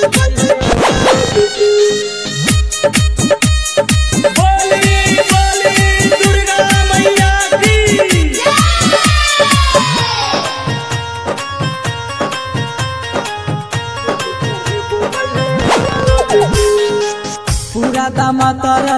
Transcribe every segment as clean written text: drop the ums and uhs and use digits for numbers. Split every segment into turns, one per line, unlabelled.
पूरा दामातारा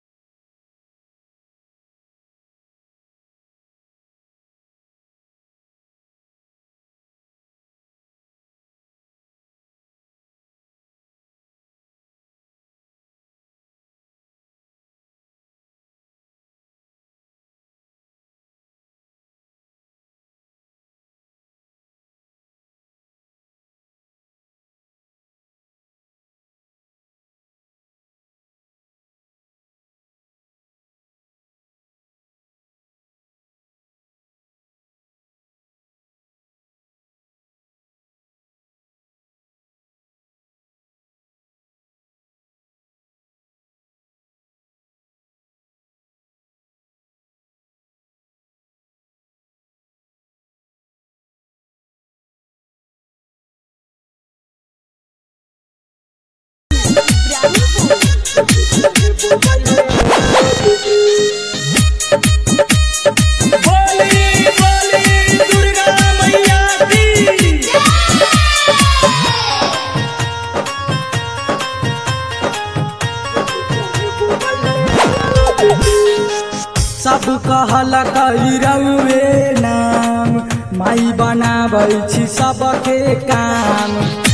सब कहल रउए नाम माई बनाबै छी सबके काम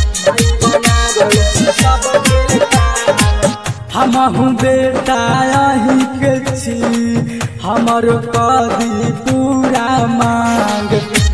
हमहु बेटा अही के छी हमर कदी पूरा मांग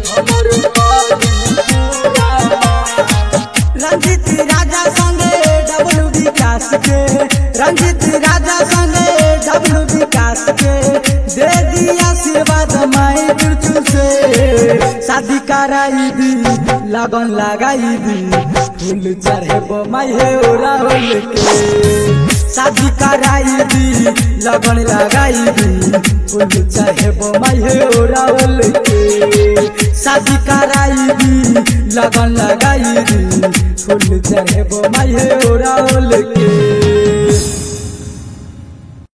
रंजित राजा संगे डबलू विकास के रंजित राजा संगे डबलू विकास के दे दिया आशीर्वाद माई बिरचू से शादी कराई दी लगन लगाई दी फूल चढ़ेबो माई हे राहुल के शादी कराई दी लगन लगाई दी फूल चढ़ेबो माई हे राहुल के शादी कराई दी लगन लगाई दी फूल चढ़ेबो माई हे राहुल के।